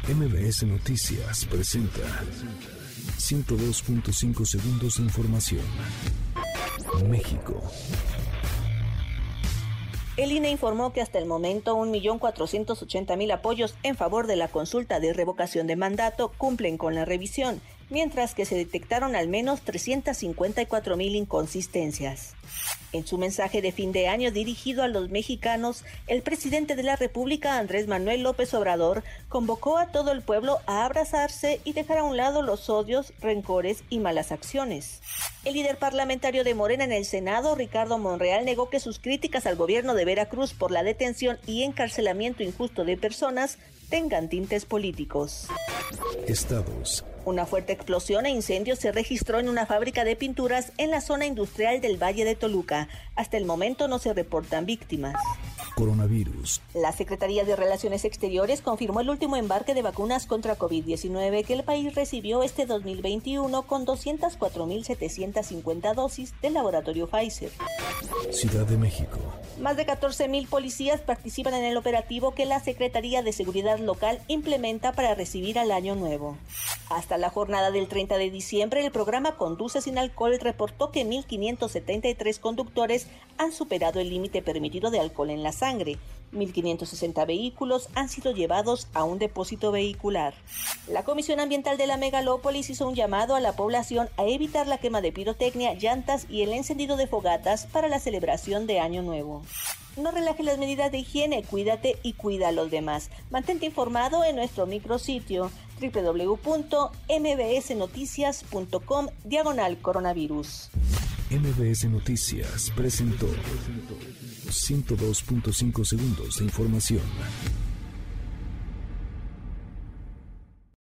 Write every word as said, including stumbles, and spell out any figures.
M B S Noticias presenta ciento dos punto cinco segundos de información. México. El I N E informó que hasta el momento un millón cuatrocientos ochenta mil apoyos en favor de la consulta de revocación de mandato cumplen con la revisión, mientras que se detectaron al menos trescientas cincuenta y cuatro mil inconsistencias. En su mensaje de fin de año dirigido a los mexicanos, el presidente de la República, Andrés Manuel López Obrador, convocó a todo el pueblo a abrazarse y dejar a un lado los odios, rencores y malas acciones. El líder parlamentario de Morena en el Senado, Ricardo Monreal, negó que sus críticas al gobierno de Veracruz por la detención y encarcelamiento injusto de personas tengan tintes políticos. Estados. Una fuerte explosión e incendio se registró en una fábrica de pinturas en la zona industrial del Valle de Toluca. Hasta el momento no se reportan víctimas. Coronavirus. La Secretaría de Relaciones Exteriores confirmó el último embarque de vacunas contra COVID diecinueve que el país recibió este dos mil veintiuno con doscientas cuatro mil setecientas cincuenta dosis del laboratorio Pfizer. Ciudad de México. Más de catorce mil policías participan en el operativo que la Secretaría de Seguridad Local implementa para recibir al Año Nuevo. Hasta la jornada del treinta de diciembre, el programa Conduce Sin Alcohol reportó que mil quinientos setenta y tres conductores han superado el límite permitido de alcohol en la sangre. mil quinientos sesenta vehículos han sido llevados a un depósito vehicular. La Comisión Ambiental de la Megalópolis hizo un llamado a la población a evitar la quema de pirotecnia, llantas y el encendido de fogatas para la celebración de Año Nuevo. No relaje las medidas de higiene, cuídate y cuida a los demás. Mantente informado en nuestro micrositio doble u doble u doble u punto m b s noticias punto com diagonal coronavirus. M B S Noticias presentó ciento dos punto cinco segundos de información.